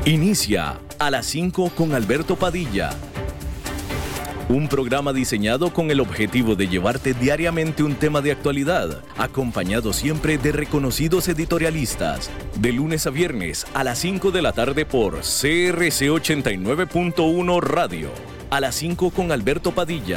Inicia a las 5 con Alberto Padilla. Un programa diseñado con el objetivo de llevarte diariamente un tema de actualidad, acompañado siempre de reconocidos editorialistas, de lunes a viernes a las 5 de la tarde por CRC 89.1 Radio. A las 5 con Alberto Padilla.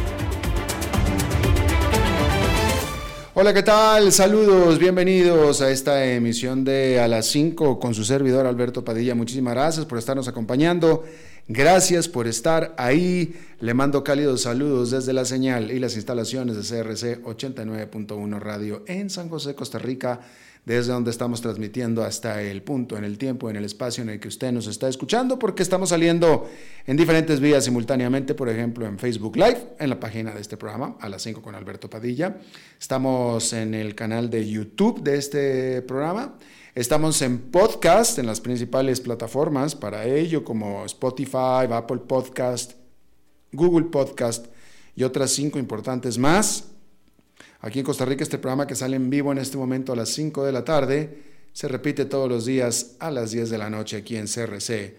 Hola, ¿qué tal? Saludos, bienvenidos a esta emisión de A las 5 con su servidor Alberto Padilla. Muchísimas gracias por estarnos acompañando, gracias por estar ahí. Le mando cálidos saludos desde la señal y las instalaciones de CRC 89.1 Radio en San José, Costa Rica, desde donde estamos transmitiendo hasta el punto, en el tiempo, en el espacio en el que usted nos está escuchando, porque estamos saliendo en diferentes vías simultáneamente, por ejemplo en Facebook Live, en la página de este programa, A las 5 con Alberto Padilla. Estamos en el canal de YouTube de este programa. Estamos en podcast, en las principales plataformas para ello, como Spotify, Apple Podcast, Google Podcast y otras 5 importantes más. Aquí en Costa Rica, este programa que sale en vivo en este momento a las 5 de la tarde, se repite todos los días a las 10 de la noche aquí en CRC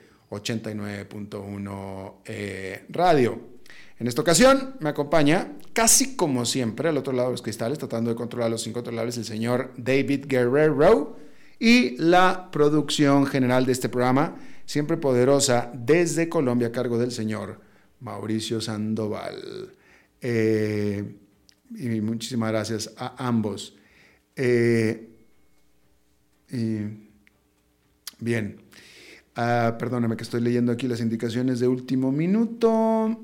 89.1 Radio. En esta ocasión me acompaña, casi como siempre, al otro lado de los cristales, tratando de controlar los incontrolables, el señor David Guerrero, y la producción general de este programa, siempre poderosa, desde Colombia, a cargo del señor Mauricio Sandoval. Y muchísimas gracias a ambos. Bien, perdóname que estoy leyendo aquí las indicaciones de último minuto.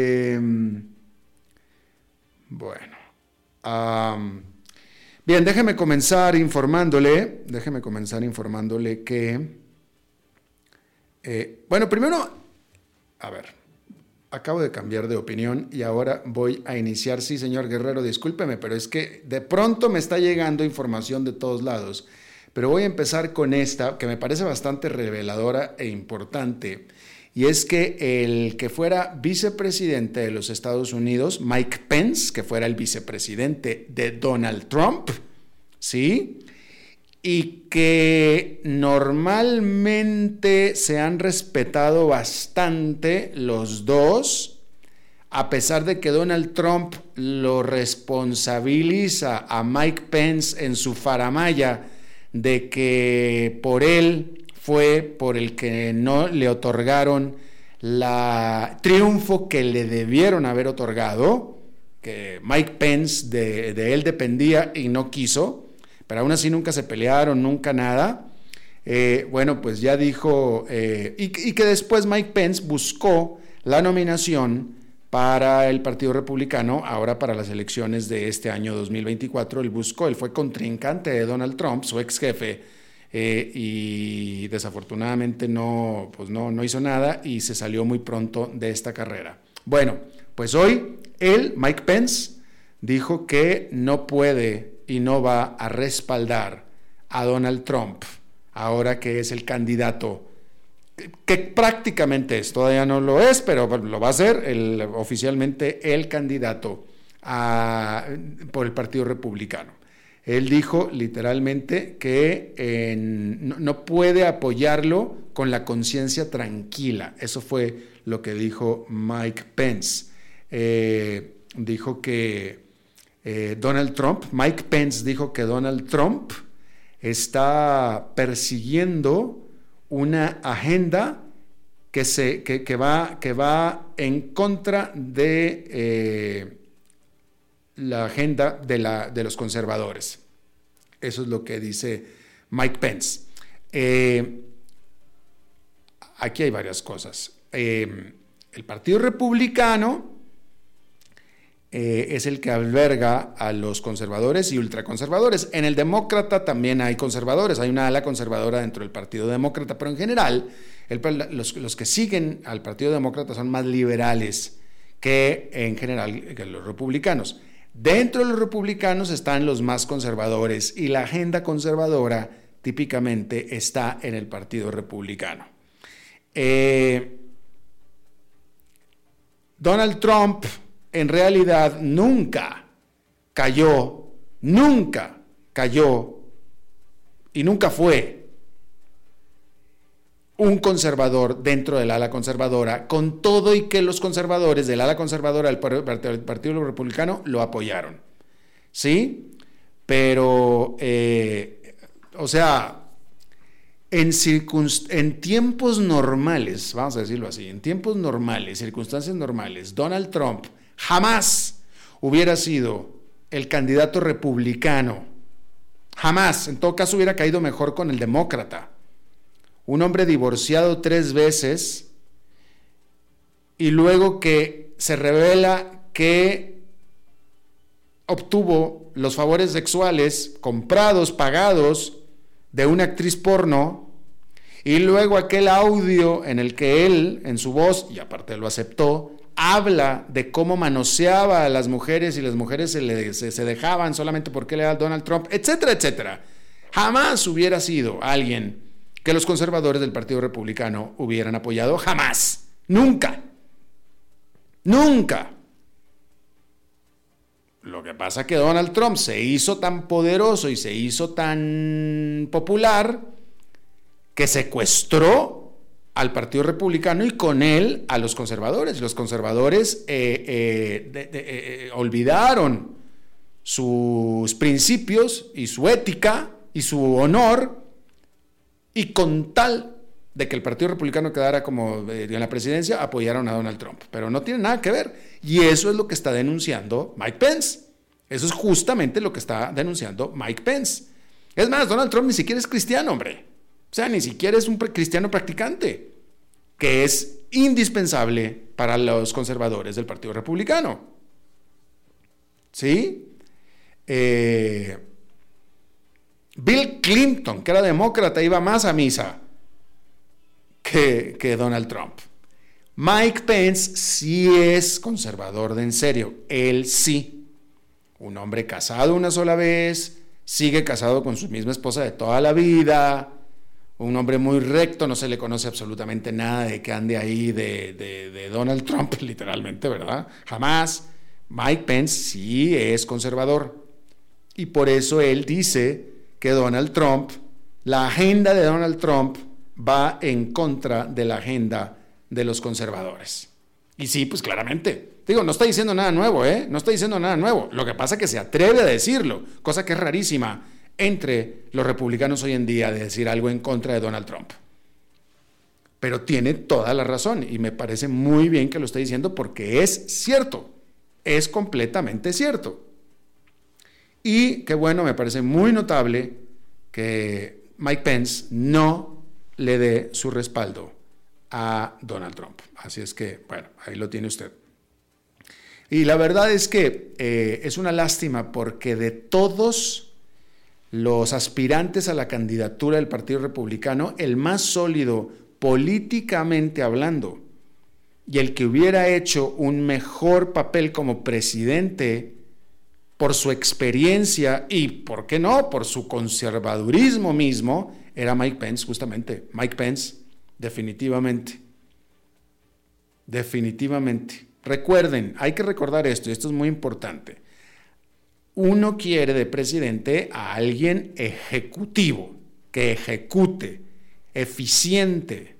Bien, déjeme comenzar informándole que, primero, a ver. Acabo de cambiar de opinión y ahora voy a iniciar. Sí, señor Guerrero, discúlpeme, pero es que de pronto me está llegando información de todos lados. Pero voy a empezar con esta, que me parece bastante reveladora e importante. Y es que el que fuera vicepresidente de los Estados Unidos, Mike Pence, que fuera el vicepresidente de Donald Trump, ¿sí?, y que normalmente se han respetado bastante los dos, a pesar de que Donald Trump lo responsabiliza a Mike Pence en su faramalla de que por él fue por el que no le otorgaron el triunfo que le debieron haber otorgado, que Mike Pence de él dependía y no quiso. Pero aún así nunca se pelearon, nunca nada. Pues ya dijo, y que después Mike Pence buscó la nominación para el Partido Republicano, ahora para las elecciones de este año 2024. Él fue contrincante de Donald Trump, su ex jefe, y desafortunadamente no hizo nada y se salió muy pronto de esta carrera. Bueno, pues hoy Mike Pence, dijo que no puede y no va a respaldar a Donald Trump, ahora que es el candidato, que prácticamente es, todavía no lo es, pero lo va a ser oficialmente el candidato por el Partido Republicano. Él dijo literalmente que no puede apoyarlo con la conciencia tranquila. Eso fue lo que dijo Mike Pence. Dijo que Mike Pence dijo que Donald Trump está persiguiendo una agenda que va en contra de la agenda de los conservadores. Eso es lo que dice Mike Pence. Aquí hay varias cosas. El Partido Republicano es el que alberga a los conservadores y ultraconservadores. En el demócrata también hay conservadores, hay una ala conservadora dentro del Partido Demócrata, pero en general los que siguen al Partido Demócrata son más liberales que en general que los republicanos. Dentro de los republicanos están los más conservadores y la agenda conservadora típicamente está en el Partido Republicano. Donald Trump en realidad nunca cayó y nunca fue un conservador dentro del ala conservadora, con todo y que los conservadores del ala conservadora del Partido Republicano lo apoyaron. ¿Sí? Pero, o sea, en tiempos normales, vamos a decirlo así, en tiempos normales, circunstancias normales, Donald Trump jamás hubiera sido el candidato republicano. Jamás. En todo caso hubiera caído mejor con el demócrata. Un hombre divorciado 3 veces y luego que se revela que obtuvo los favores sexuales comprados, pagados de una actriz porno, y luego aquel audio en el que él, en su voz, y aparte lo aceptó, habla de cómo manoseaba a las mujeres y las mujeres se dejaban solamente porque él era Donald Trump, etcétera, etcétera. Jamás hubiera sido alguien que los conservadores del Partido Republicano hubieran apoyado, jamás, nunca, nunca. Lo que pasa es que Donald Trump se hizo tan poderoso y se hizo tan popular que secuestró al Partido Republicano y con él a los conservadores. Los conservadores olvidaron sus principios y su ética y su honor, y con tal de que el Partido Republicano quedara como en la presidencia, apoyaron a Donald Trump. Pero no tiene nada que ver. Y eso es lo que está denunciando Mike Pence. Eso es justamente lo que está denunciando Mike Pence. Es más, Donald Trump ni siquiera es cristiano, hombre. O sea, ni siquiera es un cristiano practicante, que es indispensable para los conservadores del Partido Republicano. ¿Sí? Bill Clinton, que era demócrata, iba más a misa que Donald Trump. Mike Pence sí es conservador de en serio, él sí. Un hombre casado una sola vez, sigue casado con su misma esposa de toda la vida, un hombre muy recto, no se le conoce absolutamente nada de que ande ahí de Donald Trump, literalmente, ¿verdad? Jamás. Mike Pence sí es conservador, y por eso él dice que Donald Trump, la agenda de Donald Trump va en contra de la agenda de los conservadores. Y sí, pues claramente. Digo, no está diciendo nada nuevo, ¿eh? No está diciendo nada nuevo. Lo que pasa es que se atreve a decirlo, cosa que es rarísima entre los republicanos hoy en día, de decir algo en contra de Donald Trump. Pero tiene toda la razón y me parece muy bien que lo esté diciendo porque es cierto. Es completamente cierto. Y qué bueno, me parece muy notable que Mike Pence no le dé su respaldo a Donald Trump. Así es que, bueno, ahí lo tiene usted. Y la verdad es que es una lástima porque de todos los aspirantes a la candidatura del Partido Republicano, el más sólido políticamente hablando y el que hubiera hecho un mejor papel como presidente por su experiencia y, ¿por qué no?, por su conservadurismo mismo, era Mike Pence, justamente. Mike Pence, definitivamente. Definitivamente. Recuerden, hay que recordar esto, y esto es muy importante. Uno quiere de presidente a alguien ejecutivo, que ejecute, eficiente,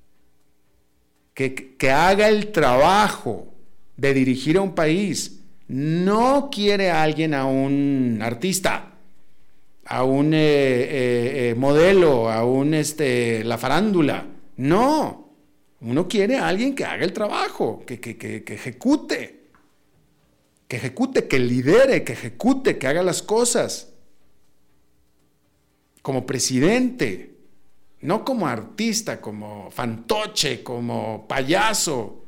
que haga el trabajo de dirigir a un país. No quiere a alguien, a un artista, a un modelo, a un la farándula. No, uno quiere a alguien que haga el trabajo, que ejecute, que lidere, que ejecute, que haga las cosas. Como presidente, no como artista, como fantoche, como payaso.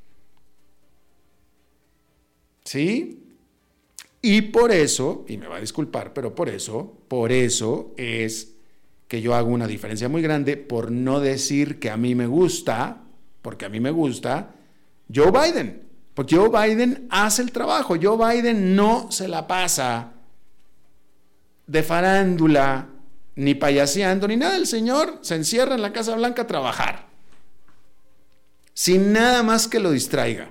¿Sí? Y por eso, y me va a disculpar, pero por eso es que yo hago una diferencia muy grande, por no decir que a mí me gusta, porque a mí me gusta Joe Biden, porque Joe Biden hace el trabajo. Joe Biden no se la pasa de farándula, ni payaseando, ni nada. El señor se encierra en la Casa Blanca a trabajar, sin nada más que lo distraiga.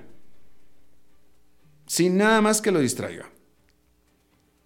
Sin nada más que lo distraiga.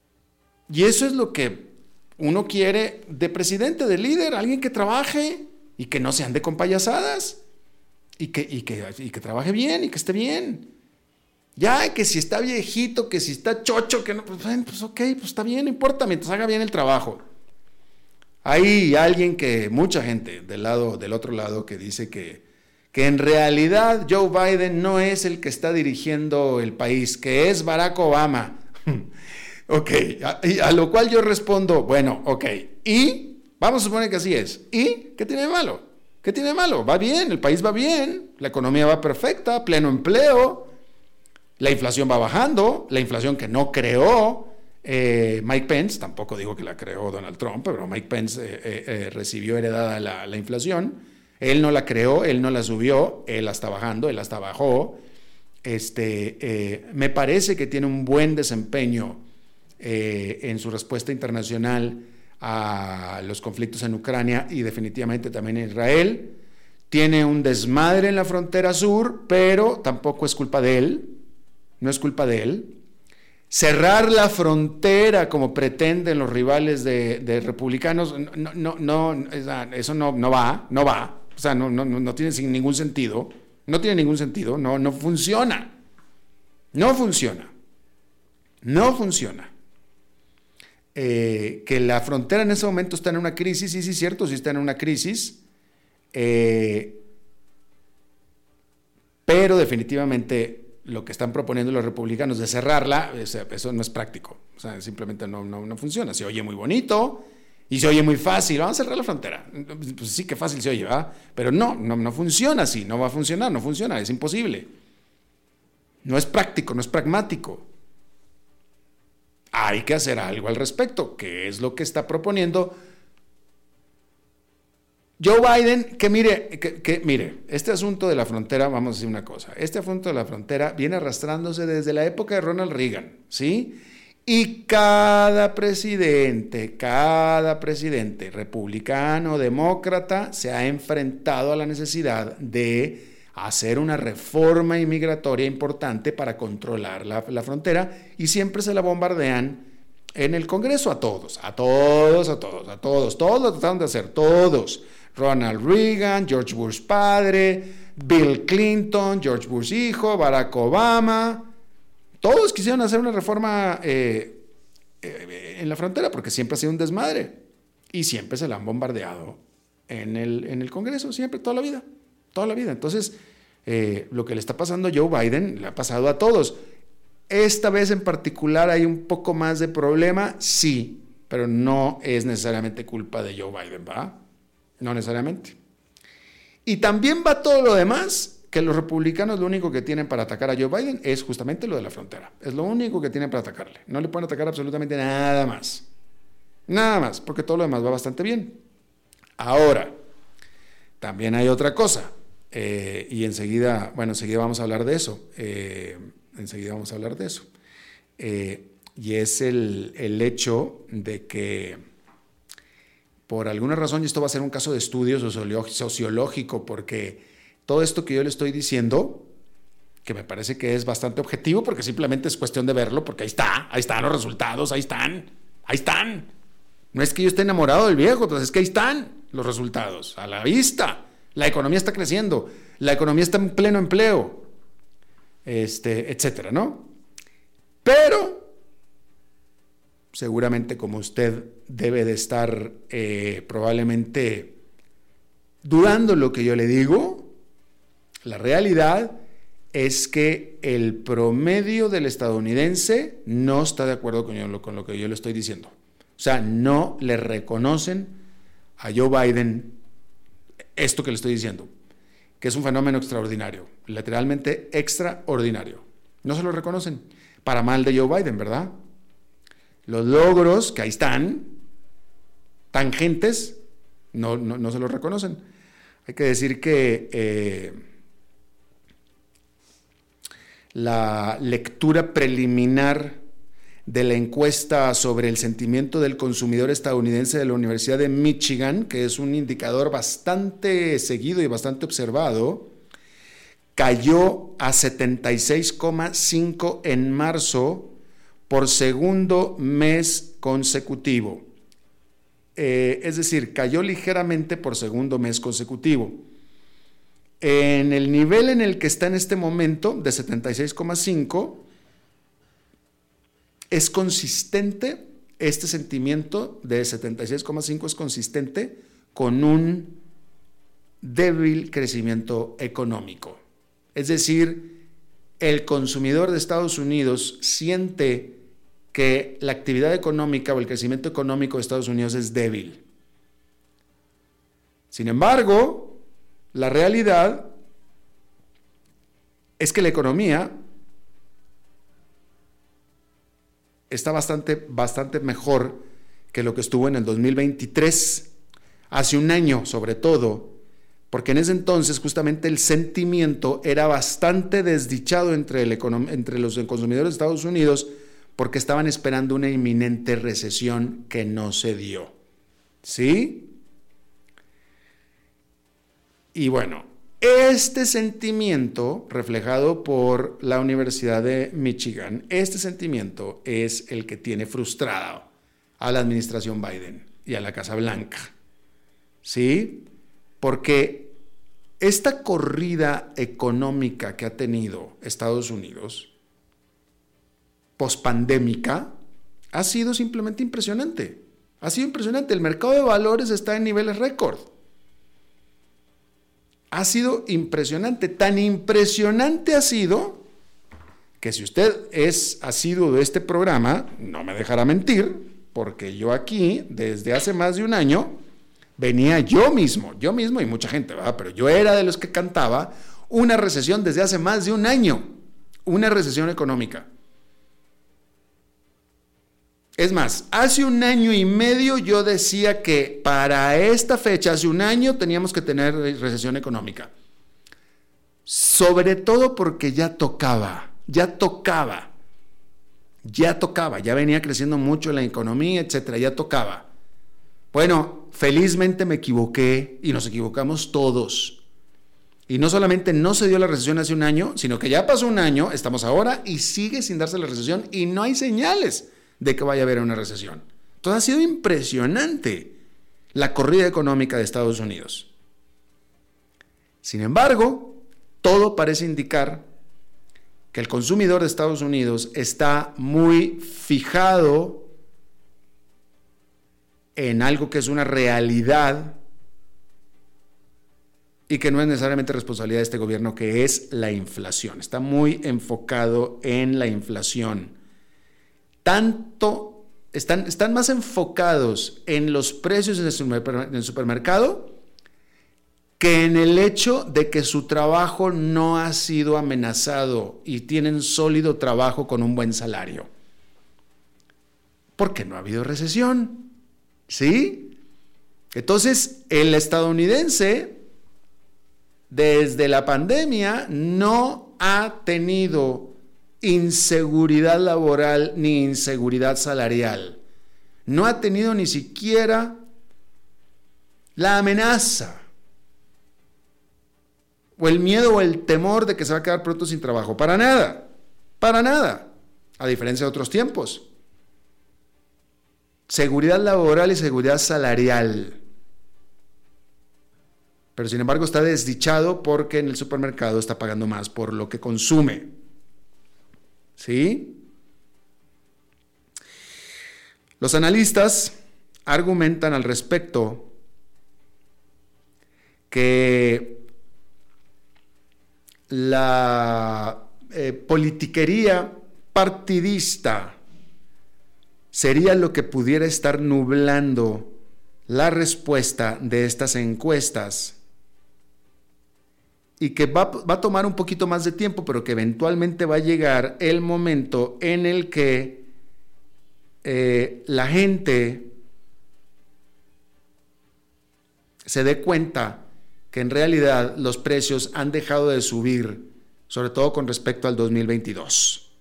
Y eso es lo que uno quiere de presidente, de líder, alguien que trabaje, y que no se ande con payasadas, y que trabaje bien y que esté bien. Ya, que si está viejito, que si está chocho, que no, pues ok, pues está bien, no importa, mientras haga bien el trabajo. Hay alguien mucha gente del otro lado que dice que en realidad Joe Biden no es el que está dirigiendo el país, que es Barack Obama. Ok, a lo cual yo respondo, bueno, ok, y vamos a suponer que así es. ¿Y qué tiene de malo? ¿Qué tiene de malo? Va bien, el país va bien, la economía va perfecta, pleno empleo, la inflación va bajando, la inflación que no creó Mike Pence, tampoco digo que la creó Donald Trump, pero Mike Pence recibió heredada la inflación. Él no la creó, él no la subió, él la está bajando, él la está bajó. Me parece que tiene un buen desempeño en su respuesta internacional a los conflictos en Ucrania y definitivamente también en Israel. Tiene un desmadre en la frontera sur, pero tampoco es culpa de él, no es culpa de él. Cerrar la frontera como pretenden los rivales de republicanos, eso no va, o sea, no tiene ningún sentido, no funciona, que la frontera en ese momento está en una crisis, sí, cierto, sí está en una crisis, pero definitivamente lo que están proponiendo los republicanos de cerrarla, eso no es práctico, o sea, simplemente no funciona. Se oye muy bonito y se oye muy fácil, vamos a cerrar la frontera, pues sí que fácil se oye, ¿verdad? Pero no funciona así, no va a funcionar, no funciona, es imposible, no es práctico, no es pragmático. Hay que hacer algo al respecto, que es lo que está proponiendo Joe Biden, que mire, este asunto de la frontera, vamos a decir una cosa, este asunto de la frontera viene arrastrándose desde la época de Ronald Reagan, ¿sí? Y cada presidente, republicano, demócrata, se ha enfrentado a la necesidad de hacer una reforma inmigratoria importante para controlar la frontera y siempre se la bombardean en el Congreso a todos lo trataron de hacer, todos. Ronald Reagan, George Bush padre, Bill Clinton, George Bush hijo, Barack Obama, todos quisieron hacer una reforma en la frontera porque siempre ha sido un desmadre y siempre se la han bombardeado en el Congreso, siempre, toda la vida. Entonces, lo que le está pasando a Joe Biden le ha pasado a todos. Esta vez en particular hay un poco más de problema, sí, pero no es necesariamente culpa de Joe Biden, ¿va? No necesariamente. Y también va todo lo demás, que los republicanos lo único que tienen para atacar a Joe Biden es justamente lo de la frontera. Es lo único que tienen para atacarle. No le pueden atacar absolutamente nada más. Nada más, porque todo lo demás va bastante bien. Ahora, también hay otra cosa, y enseguida vamos a hablar de eso. Y es el hecho de que por alguna razón, y esto va a ser un caso de estudio sociológico, porque todo esto que yo le estoy diciendo, que me parece que es bastante objetivo, porque simplemente es cuestión de verlo, porque ahí están los resultados, ahí están. No es que yo esté enamorado del viejo, pues es que ahí están los resultados, a la vista. La economía está creciendo, la economía está en pleno empleo, etcétera, ¿no? Pero seguramente, como usted debe de estar probablemente dudando lo que yo le digo, la realidad es que el promedio del estadounidense no está de acuerdo con lo que yo le estoy diciendo. O sea, no le reconocen a Joe Biden esto que le estoy diciendo, que es un fenómeno extraordinario, literalmente extraordinario. No se lo reconocen, para mal de Joe Biden, ¿verdad? Los logros que ahí están, tangentes, no se los reconocen. Hay que decir que la lectura preliminar de la encuesta sobre el sentimiento del consumidor estadounidense de la Universidad de Michigan, que es un indicador bastante seguido y bastante observado, cayó a 76,5 en marzo por segundo mes consecutivo. es decir, cayó ligeramente por segundo mes consecutivo. En el nivel en el que está en este momento, de 76,5, es consistente, este sentimiento de 76,5 es consistente con un débil crecimiento económico. Es decir, el consumidor de Estados Unidos siente que la actividad económica o el crecimiento económico de Estados Unidos es débil. Sin embargo, la realidad es que la economía está bastante mejor que lo que estuvo en el 2023, hace un año sobre todo, porque en ese entonces justamente el sentimiento era bastante desdichado entre los consumidores de Estados Unidos, porque estaban esperando una inminente recesión que no se dio. ¿Sí? Y bueno, este sentimiento, reflejado por la Universidad de Michigan, este sentimiento es el que tiene frustrado a la administración Biden y a la Casa Blanca. ¿Sí? Porque esta corrida económica que ha tenido Estados Unidos, pospandémica, ha sido simplemente impresionante. Ha sido impresionante. El mercado de valores está en niveles récord. Ha sido impresionante. Tan impresionante ha sido que si usted es asiduo de este programa, no me dejará mentir, porque yo aquí, desde hace más de un año, venía yo mismo y mucha gente, ¿verdad? Pero yo era de los que cantaba una recesión desde hace más de un año, una recesión económica. Es más, hace un año y medio yo decía que para esta fecha, hace un año, teníamos que tener recesión económica. Sobre todo porque ya tocaba, ya venía creciendo mucho la economía, etcétera, ya tocaba. Bueno, felizmente me equivoqué y nos equivocamos todos. Y no solamente no se dio la recesión hace un año, sino que ya pasó un año, estamos ahora y sigue sin darse la recesión y no hay señales de que vaya a haber una recesión. Entonces ha sido impresionante la corrida económica de Estados Unidos. Sin embargo, todo parece indicar que el consumidor de Estados Unidos está muy fijado en algo que es una realidad y que no es necesariamente responsabilidad de este gobierno, que es la inflación. Está muy enfocado en la inflación. Están más enfocados en los precios en el supermercado que en el hecho de que su trabajo no ha sido amenazado y tienen sólido trabajo con un buen salario. Porque no ha habido recesión. ¿Sí? Entonces, el estadounidense, desde la pandemia, no ha tenido inseguridad laboral ni inseguridad salarial. No ha tenido ni siquiera la amenaza o el miedo o el temor de que se va a quedar pronto sin trabajo. Para nada, a diferencia de otros tiempos. Seguridad laboral y seguridad salarial. Pero sin embargo está desdichado porque en el supermercado está pagando más por lo que consume. ¿Sí? Los analistas argumentan al respecto que la politiquería partidista sería lo que pudiera estar nublando la respuesta de estas encuestas y que va a tomar un poquito más de tiempo, pero que eventualmente va a llegar el momento en el que la gente se dé cuenta que en realidad los precios han dejado de subir, sobre todo con respecto al 2022.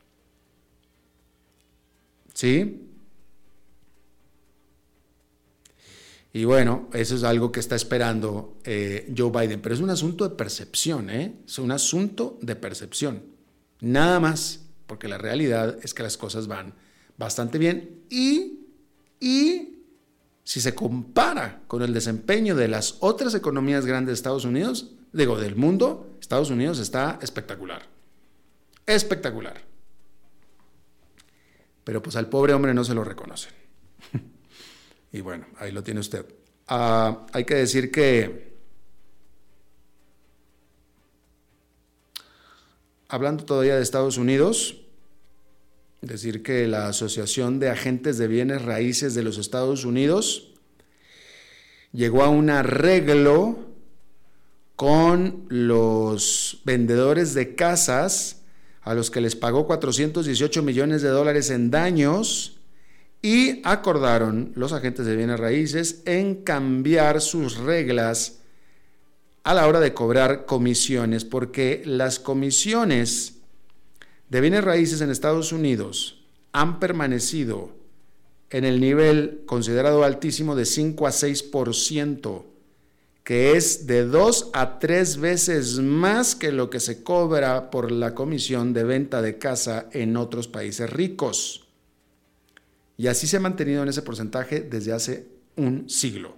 ¿Sí? Y bueno, eso es algo que está esperando Joe Biden, pero es un asunto de percepción, es un asunto de percepción, nada más, porque la realidad es que las cosas van bastante bien y si se compara con el desempeño de las otras economías grandes de Estados Unidos, del mundo, Estados Unidos está espectacular. Espectacular. Pero pues al pobre hombre no se lo reconocen. Y bueno, ahí lo tiene usted. Hay que decir que, hablando todavía de Estados Unidos, decir que la Asociación de Agentes de Bienes Raíces de los Estados Unidos llegó a un arreglo con los vendedores de casas a los que les pagó $418 millones en daños, y acordaron los agentes de bienes raíces en cambiar sus reglas a la hora de cobrar comisiones, porque las comisiones de bienes raíces en Estados Unidos han permanecido en el nivel considerado altísimo de 5 a 6%, que es de 2 a 3 veces más que lo que se cobra por la comisión de venta de casa en otros países ricos. Y así se ha mantenido en ese porcentaje desde hace un siglo.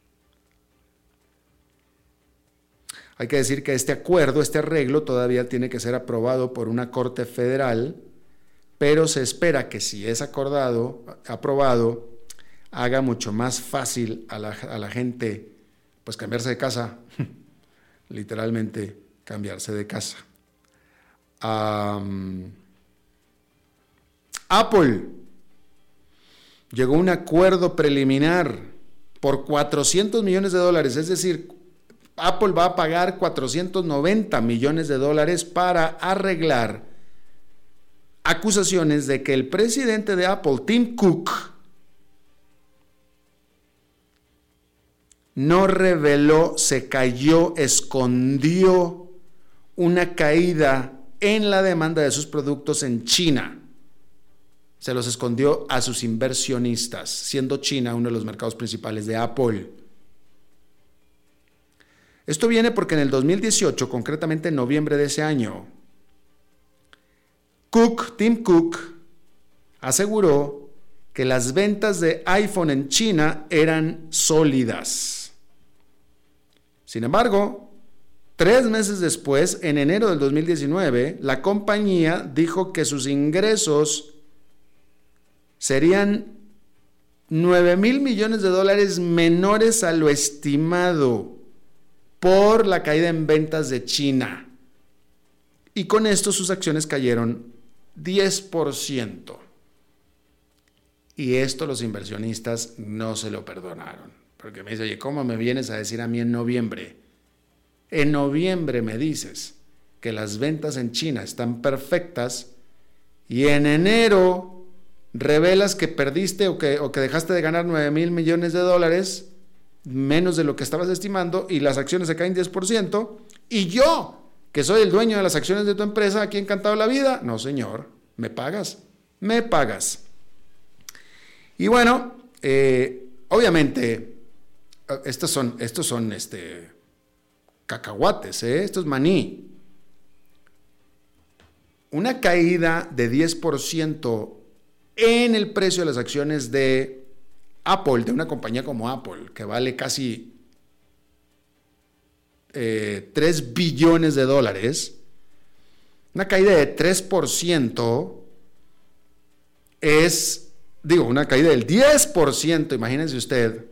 Hay que decir que este arreglo todavía tiene que ser aprobado por una corte federal, pero se espera que si es aprobado, haga mucho más fácil a la gente pues cambiarse de casa, literalmente cambiarse de casa. Apple llegó a un acuerdo preliminar por $400 millones, es decir, Apple va a pagar $490 millones para arreglar acusaciones de que el presidente de Apple, Tim Cook, no reveló, se cayó, escondió una caída en la demanda de sus productos en China. Se los escondió a sus inversionistas, siendo China uno de los mercados principales de Apple. Esto viene porque en el 2018, concretamente en noviembre de ese año, Tim Cook aseguró que las ventas de iPhone en China eran sólidas. Sin embargo, 3 meses después, en enero del 2019, la compañía dijo que sus ingresos serían $9,000 millones menores a lo estimado por la caída en ventas de China. Y con esto sus acciones cayeron 10%. Y esto los inversionistas no se lo perdonaron. Porque me dice, oye, ¿cómo me vienes a decir a mí en noviembre? En noviembre me dices que las ventas en China están perfectas y en enero revelas que perdiste o que dejaste de ganar $9,000 millones, menos de lo que estabas estimando, y las acciones se caen 10%, y yo, que soy el dueño de las acciones de tu empresa, aquí encantado la vida. No, señor, me pagas. Y bueno, obviamente, estos son cacahuates, esto es maní. Una caída de 10% en el precio de las acciones de Apple, de una compañía como Apple, que vale casi $3 billones, una caída de 3% una caída del 10%, imagínense usted,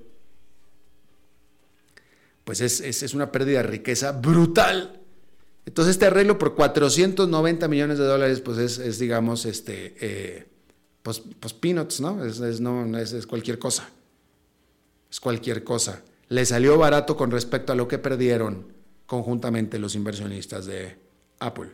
pues es una pérdida de riqueza brutal. Entonces este arreglo por $490 millones, pues es digamos, pues peanuts, ¿no? Es cualquier cosa. Es cualquier cosa. Le salió barato con respecto a lo que perdieron conjuntamente los inversionistas de Apple.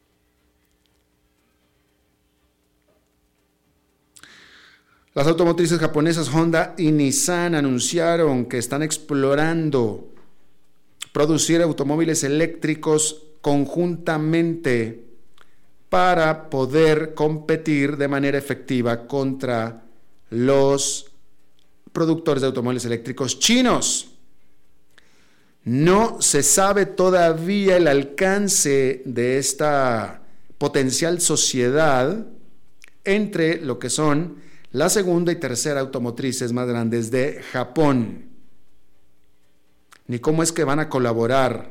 Las automotrices japonesas Honda y Nissan anunciaron que están explorando producir automóviles eléctricos conjuntamente para poder competir de manera efectiva contra los productores de automóviles eléctricos chinos. No se sabe todavía el alcance de esta potencial sociedad entre lo que son la segunda y tercera automotrices más grandes de Japón. Ni cómo es que van a colaborar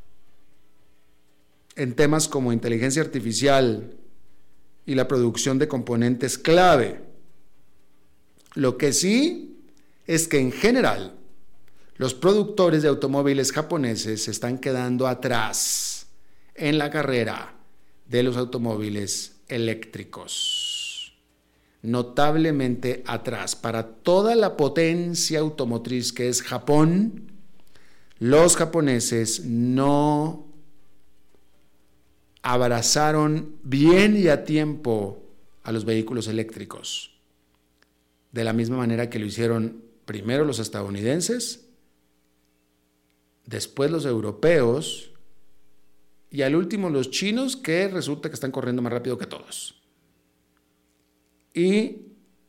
en temas como inteligencia artificial y la producción de componentes clave. Lo que sí es que en general los productores de automóviles japoneses se están quedando atrás en la carrera de los automóviles eléctricos. Notablemente atrás. Para toda la potencia automotriz que es Japón, los japoneses no abrazaron bien y a tiempo a los vehículos eléctricos, de la misma manera que lo hicieron primero los estadounidenses, después los europeos y al último los chinos, que resulta que están corriendo más rápido que todos. Y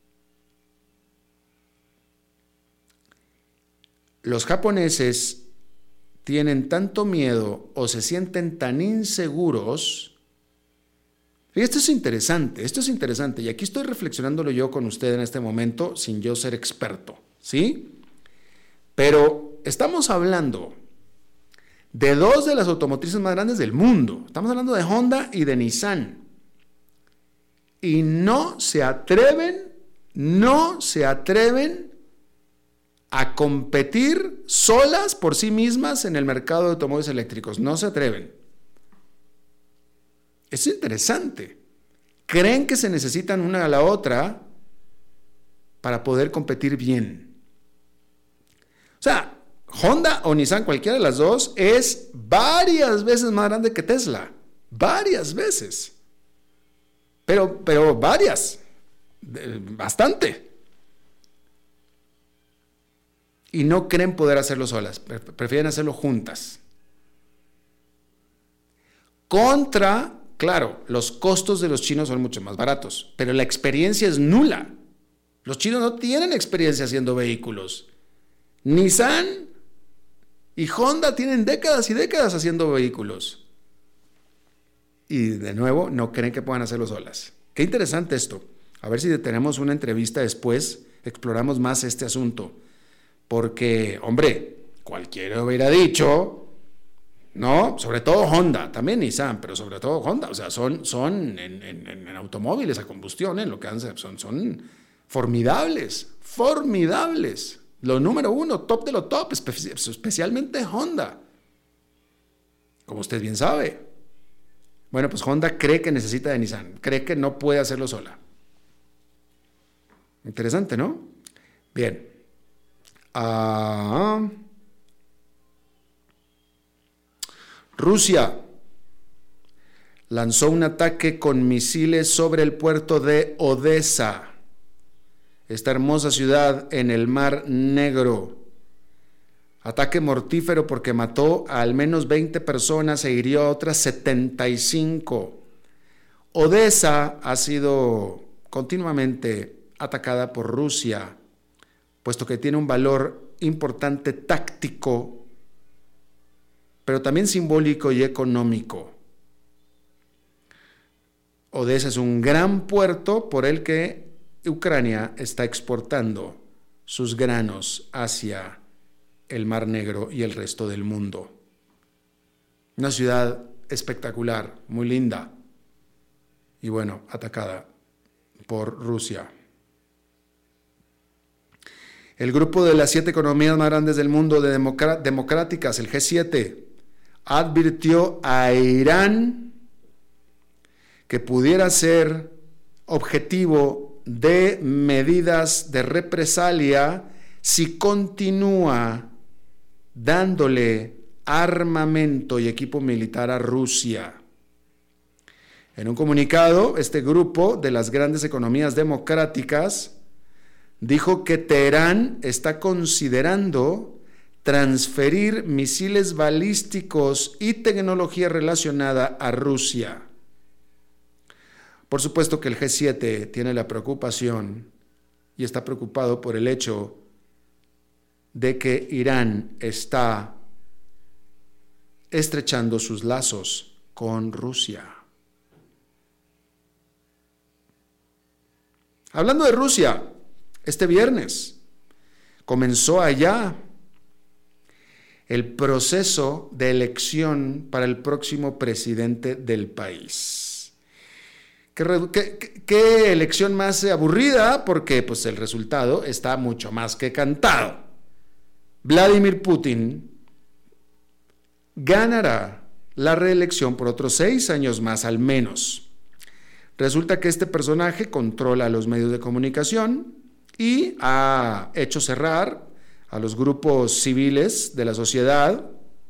los japoneses tienen tanto miedo o se sienten tan inseguros. Y esto es interesante, y aquí estoy reflexionándolo yo con usted en este momento sin yo ser experto, ¿sí? Pero estamos hablando de dos de las automotrices más grandes del mundo. Estamos hablando de Honda y de Nissan. Y no se atreven a competir solas por sí mismas en el mercado de automóviles eléctricos. No se atreven. Es interesante. Creen que se necesitan una a la otra para poder competir bien. O sea, Honda o Nissan, cualquiera de las dos, es varias veces más grande que Tesla. Varias veces. Pero varias. Bastante. Y no creen poder hacerlo solas, prefieren hacerlo juntas. Claro, los costos de los chinos son mucho más baratos, pero la experiencia es nula. Los chinos no tienen experiencia haciendo vehículos. Nissan y Honda tienen décadas y décadas haciendo vehículos. Y de nuevo, no creen que puedan hacerlo solas. Qué interesante esto. A ver si tenemos una entrevista después, exploramos más este asunto. Porque, hombre, cualquiera hubiera dicho, ¿no? Sobre todo Honda, también Nissan, pero sobre todo Honda. O sea, son en automóviles a combustión, en lo que hacen, son formidables. Lo número uno, top de lo top, especialmente Honda. Como usted bien sabe. Bueno, pues Honda cree que necesita de Nissan, cree que no puede hacerlo sola. Interesante, ¿no? Bien. Rusia lanzó un ataque con misiles sobre el puerto de Odesa, esta hermosa ciudad en el Mar Negro. Ataque mortífero porque mató a al menos 20 personas e hirió a otras 75. Odesa ha sido continuamente atacada por Rusia, puesto que tiene un valor importante táctico, pero también simbólico y económico. Odesa es un gran puerto por el que Ucrania está exportando sus granos hacia el Mar Negro y el resto del mundo. Una ciudad espectacular, muy linda, y bueno, atacada por Rusia. El grupo de las 7 economías más grandes del mundo democráticas, el G7, advirtió a Irán que pudiera ser objetivo de medidas de represalia si continúa dándole armamento y equipo militar a Rusia. En un comunicado, este grupo de las grandes economías democráticas dijo que Teherán está considerando transferir misiles balísticos y tecnología relacionada a Rusia. Por supuesto que el G7 tiene la preocupación y está preocupado por el hecho de que Irán está estrechando sus lazos con Rusia. Hablando de Rusia, este viernes comenzó allá el proceso de elección para el próximo presidente del país. ¿Qué elección más aburrida? Porque pues, el resultado está mucho más que cantado. Vladimir Putin ganará la reelección por otros 6 años más al menos. Resulta que este personaje controla los medios de comunicación y ha hecho cerrar a los grupos civiles de la sociedad.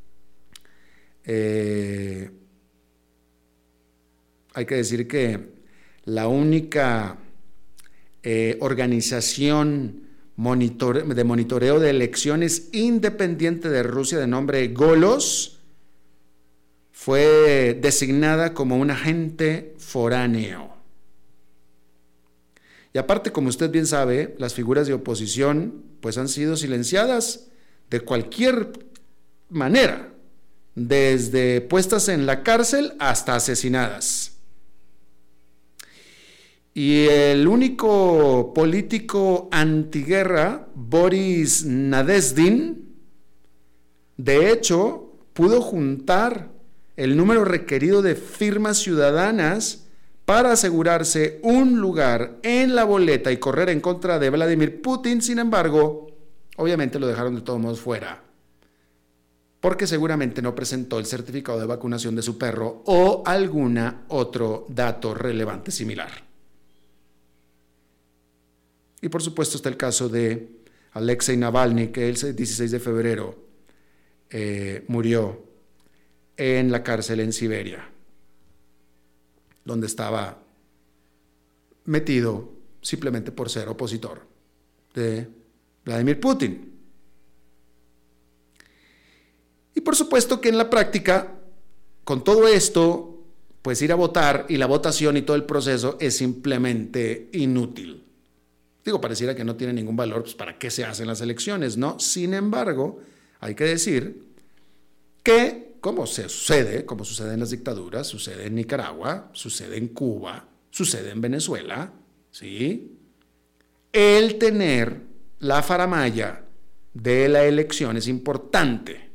Hay que decir que la única organización de monitoreo de elecciones independiente de Rusia de nombre Golos fue designada como un agente foráneo. Y aparte, como usted bien sabe, las figuras de oposición pues han sido silenciadas de cualquier manera, desde puestas en la cárcel hasta asesinadas. Y el único político antiguerra, Boris Nadezhdin, de hecho, pudo juntar el número requerido de firmas ciudadanas para asegurarse un lugar en la boleta y correr en contra de Vladimir Putin. Sin embargo, obviamente lo dejaron de todos modos fuera, porque seguramente no presentó el certificado de vacunación de su perro o algún otro dato relevante similar. Y por supuesto está el caso de Alexei Navalny, que el 16 de febrero murió en la cárcel en Siberia, donde estaba metido simplemente por ser opositor de Vladimir Putin. Y por supuesto que en la práctica, con todo esto, pues ir a votar y la votación y todo el proceso es simplemente inútil. Digo, pareciera que no tiene ningún valor, pues ¿para qué se hacen las elecciones? No, sin embargo, hay que decir que, como sucede en las dictaduras, sucede en Nicaragua, sucede en Cuba, sucede en Venezuela, ¿sí? El tener la faramalla de la elección es importante,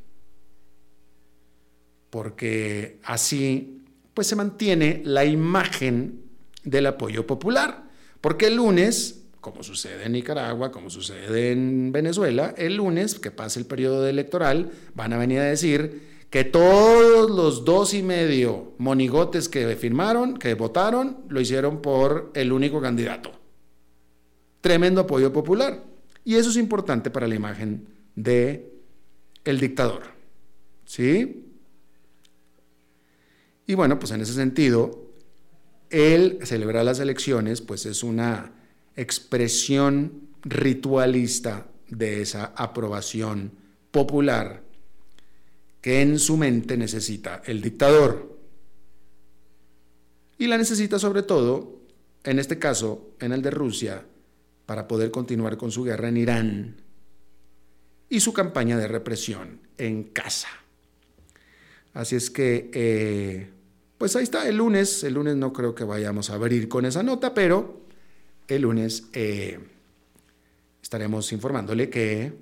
porque así pues se mantiene la imagen del apoyo popular, porque el lunes, como sucede en Nicaragua, como sucede en Venezuela, el lunes que pase el periodo electoral van a venir a decir que todos los 2.5 monigotes que firmaron, que votaron, lo hicieron por el único candidato. Tremendo apoyo popular. Y eso es importante para la imagen del dictador, ¿sí? Y bueno, pues en ese sentido, el celebrar las elecciones, pues es una expresión ritualista de esa aprobación popular que en su mente necesita el dictador. Y la necesita sobre todo, en este caso, en el de Rusia, para poder continuar con su guerra en Irán y su campaña de represión en casa. Así es que, pues ahí está, el lunes no creo que vayamos a abrir con esa nota, pero el lunes estaremos informándole que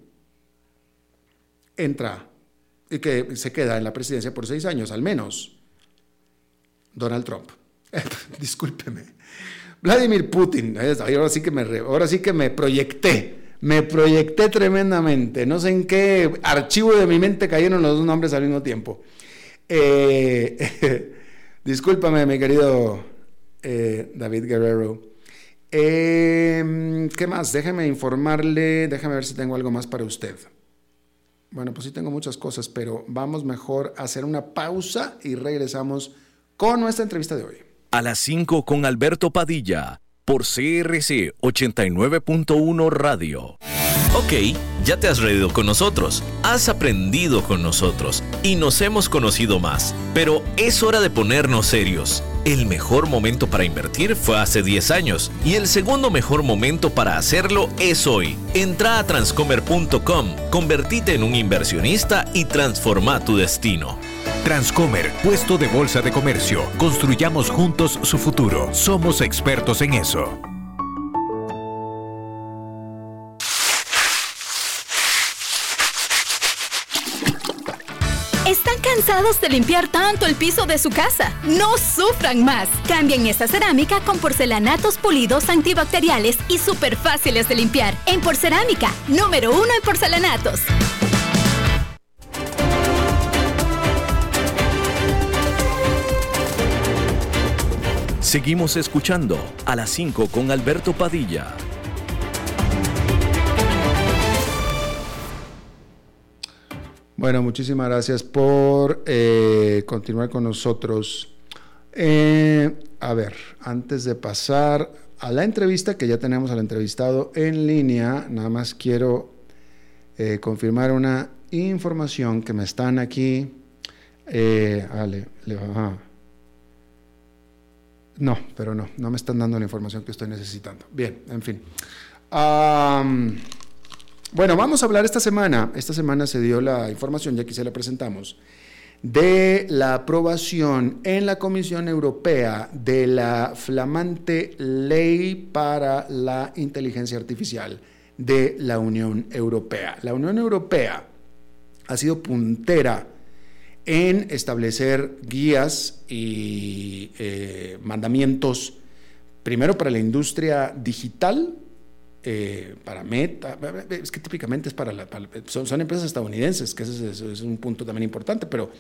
entra y que se queda en la presidencia por 6 años, al menos, Donald Trump. Discúlpeme. Vladimir Putin. Ahora sí que me proyecté tremendamente. No sé en qué archivo de mi mente cayeron los dos nombres al mismo tiempo. Discúlpame, mi querido David Guerrero. ¿Qué más? Déjeme ver si tengo algo más para usted. Bueno, pues sí tengo muchas cosas, pero vamos mejor a hacer una pausa y regresamos con nuestra entrevista de hoy. A las 5 con Alberto Padilla, por CRC 89.1 Radio. Ok, ya te has reído con nosotros, has aprendido con nosotros y nos hemos conocido más. Pero es hora de ponernos serios. El mejor momento para invertir fue hace 10 años y el segundo mejor momento para hacerlo es hoy. Entra a transcomer.com, convertite en un inversionista y transforma tu destino. Transcomer, puesto de bolsa de comercio. Construyamos juntos su futuro. Somos expertos en eso. ¿Cansados de limpiar tanto el piso de su casa? ¡No sufran más! Cambien esta cerámica con porcelanatos pulidos antibacteriales y súper fáciles de limpiar. En Porcerámica, número 1 en porcelanatos. Seguimos escuchando a las 5 con Alberto Padilla. Bueno, muchísimas gracias por continuar con nosotros. A ver, antes de pasar a la entrevista, que ya tenemos al entrevistado en línea, nada más quiero confirmar una información que me están aquí. No, pero no me están dando la información que estoy necesitando. Bien, en fin. Bueno, vamos a hablar esta semana se dio la información, ya aquí se la presentamos, de la aprobación en la Comisión Europea de la flamante Ley para la Inteligencia Artificial de la Unión Europea. La Unión Europea ha sido puntera en establecer guías y mandamientos, primero para la industria digital, para Meta, es que típicamente es son empresas estadounidenses, que ese es un punto también importante, pero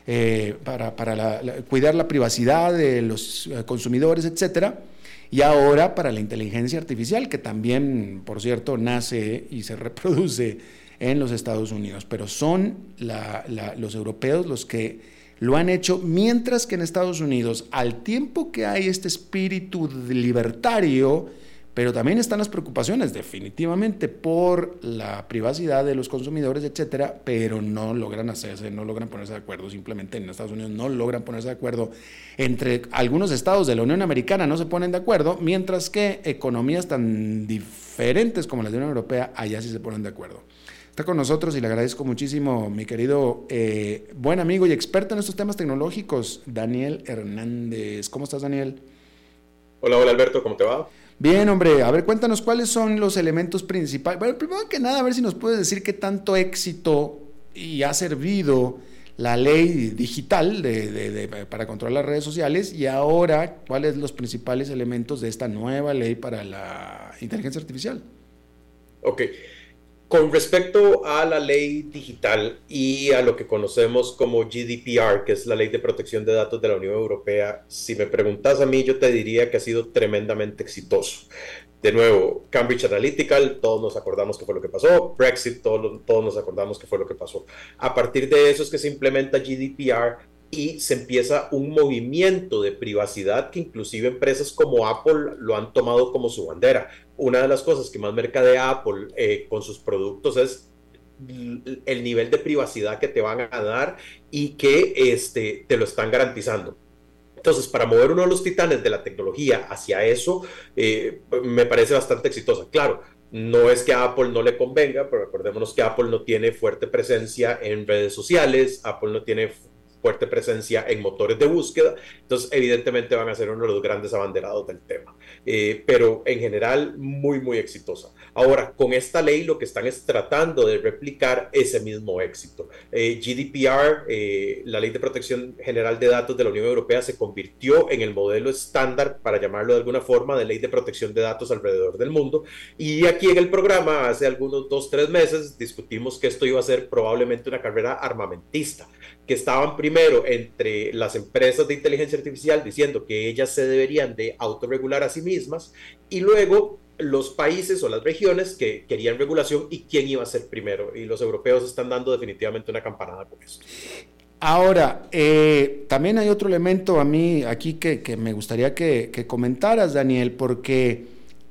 para cuidar la privacidad de los consumidores, etcétera, y ahora para la inteligencia artificial, que también, por cierto, nace y se reproduce en los Estados Unidos, pero son los europeos los que lo han hecho, mientras que en Estados Unidos, al tiempo que hay este espíritu libertario, pero también están las preocupaciones definitivamente por la privacidad de los consumidores, etcétera, pero no logran ponerse de acuerdo. Simplemente en Estados Unidos no logran ponerse de acuerdo. Entre algunos estados de la Unión Americana no se ponen de acuerdo, mientras que economías tan diferentes como la de la Unión Europea, allá sí se ponen de acuerdo. Está con nosotros y le agradezco muchísimo, mi querido buen amigo y experto en estos temas tecnológicos, Daniel Hernández. ¿Cómo estás, Daniel? Hola Alberto, ¿cómo te va? Bien, hombre, a ver, cuéntanos cuáles son los elementos principales. Bueno, primero que nada, a ver si nos puedes decir qué tanto éxito y ha servido la ley digital para controlar las redes sociales, y ahora cuáles son los principales elementos de esta nueva ley para la inteligencia artificial. Ok. Con respecto a la ley digital y a lo que conocemos como GDPR, que es la Ley de Protección de Datos de la Unión Europea, si me preguntas a mí, yo te diría que ha sido tremendamente exitoso. De nuevo, Cambridge Analytica, todos nos acordamos que fue lo que pasó. Brexit, todos nos acordamos que fue lo que pasó. A partir de eso es que se implementa GDPR y se empieza un movimiento de privacidad que inclusive empresas como Apple lo han tomado como su bandera. Una de las cosas que más mercadea Apple con sus productos es el nivel de privacidad que te van a dar y que te lo están garantizando. Entonces, para mover uno de los titanes de la tecnología hacia eso, me parece bastante exitosa. Claro, no es que a Apple no le convenga, pero recordémonos que Apple no tiene fuerte presencia en redes sociales, Apple no tiene fuerte presencia en motores de búsqueda, entonces evidentemente van a ser uno de los grandes abanderados del tema, pero en general muy muy exitosa. Ahora, con esta ley lo que están es tratando de replicar ese mismo éxito. GDPR, la Ley de Protección General de Datos de la Unión Europea, se convirtió en el modelo estándar, para llamarlo de alguna forma, de ley de protección de datos alrededor del mundo, y aquí en el programa hace algunos 2-3 meses discutimos que esto iba a ser probablemente una carrera armamentista, que estaban primero entre las empresas de inteligencia artificial diciendo que ellas se deberían de autorregular a sí mismas, y luego los países o las regiones que querían regulación y quién iba a ser primero, y los europeos están dando definitivamente una campanada con eso. Ahora, también hay otro elemento a mí aquí que me gustaría que comentaras, Daniel, porque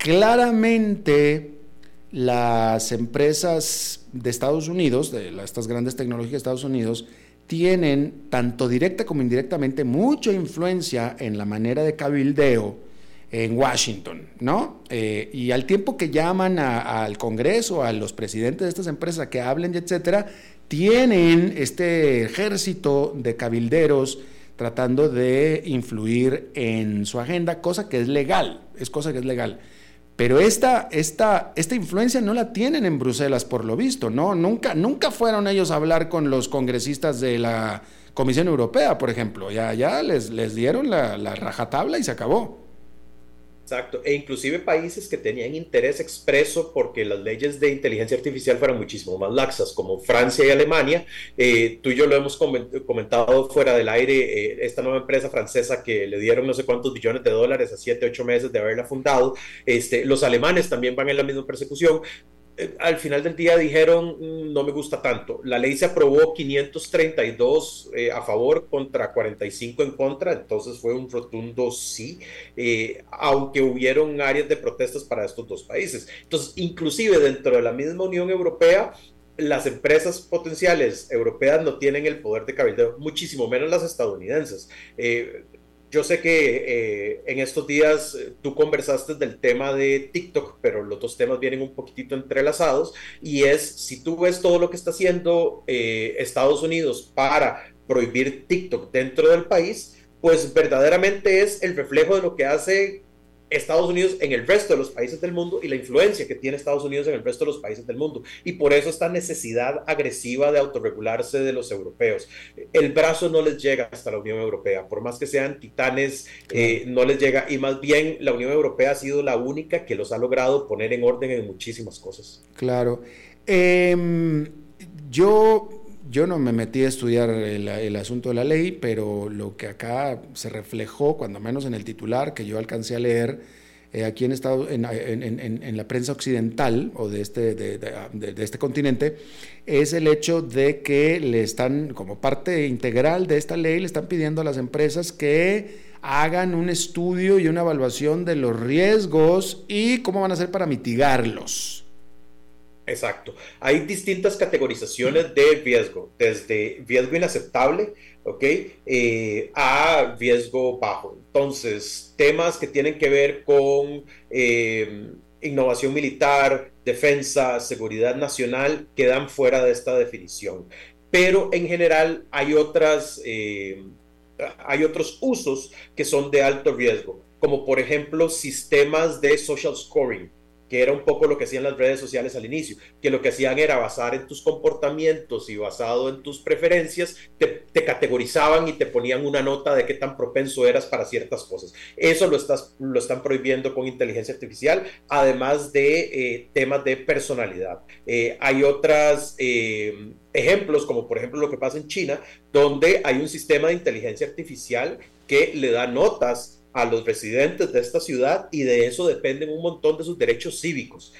claramente las empresas de Estados Unidos, estas grandes tecnologías de Estados Unidos, tienen, tanto directa como indirectamente, mucha influencia en la manera de cabildeo en Washington, ¿no? Y al tiempo que llaman al Congreso, a los presidentes de estas empresas que hablen, etcétera, tienen este ejército de cabilderos tratando de influir en su agenda, cosa que es legal, Pero esta influencia no la tienen en Bruselas, por lo visto, ¿no? Nunca fueron ellos a hablar con los congresistas de la Comisión Europea, por ejemplo, ya les dieron la rajatabla y se acabó. Exacto, e inclusive países que tenían interés expreso porque las leyes de inteligencia artificial fueran muchísimo más laxas, como Francia y Alemania. Tú y yo lo hemos comentado fuera del aire, esta nueva empresa francesa que le dieron no sé cuántos billones de dólares a 7, 8 meses de haberla fundado. Los alemanes también van en la misma persecución. Al final del día dijeron, no me gusta tanto. La ley se aprobó 532 a favor contra 45 en contra, entonces fue un rotundo sí, aunque hubieron áreas de protestas para estos dos países. Entonces, inclusive dentro de la misma Unión Europea, las empresas potenciales europeas no tienen el poder de cabildeo, muchísimo menos las estadounidenses. Yo sé que en estos días tú conversaste del tema de TikTok, pero los dos temas vienen un poquitito entrelazados, y es, si tú ves todo lo que está haciendo Estados Unidos para prohibir TikTok dentro del país, pues verdaderamente es el reflejo de lo que hace Estados Unidos en el resto de los países del mundo y la influencia que tiene Estados Unidos en el resto de los países del mundo. Y por eso esta necesidad agresiva de autorregularse de los europeos. El brazo no les llega hasta la Unión Europea, por más que sean titanes, no les llega, y más bien la Unión Europea ha sido la única que los ha logrado poner en orden en muchísimas cosas. Claro. Yo no me metí a estudiar el asunto de la ley, pero lo que acá se reflejó, cuando menos en el titular que yo alcancé a leer, aquí en la prensa occidental o de este continente, es el hecho de que le están, como parte integral de esta ley, le están pidiendo a las empresas que hagan un estudio y una evaluación de los riesgos y cómo van a hacer para mitigarlos. Exacto. Hay distintas categorizaciones de riesgo, desde riesgo inaceptable, a riesgo bajo. Entonces, temas que tienen que ver con innovación militar, defensa, seguridad nacional, quedan fuera de esta definición. Pero en general hay otros usos que son de alto riesgo, como por ejemplo sistemas de social scoring, que era un poco lo que hacían las redes sociales al inicio, que lo que hacían era basar en tus comportamientos y basado en tus preferencias, te categorizaban y te ponían una nota de qué tan propenso eras para ciertas cosas. Eso lo están prohibiendo con inteligencia artificial, además de temas de personalidad. Hay otros ejemplos, como por ejemplo lo que pasa en China, donde hay un sistema de inteligencia artificial que le da notas a los residentes de esta ciudad, y de eso dependen un montón de sus derechos cívicos,